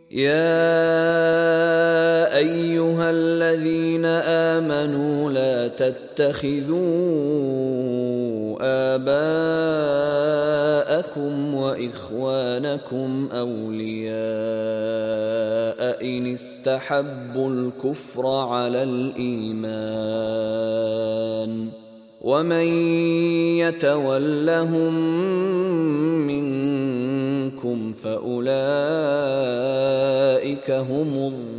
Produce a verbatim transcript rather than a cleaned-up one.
يا أيها الذين آمنوا لا تتخذوا آباءكم وإخوانكم أولياء إن استحبوا الكفر على الإيمان ومن يتولهم منكم فأولئك هم الظالمون.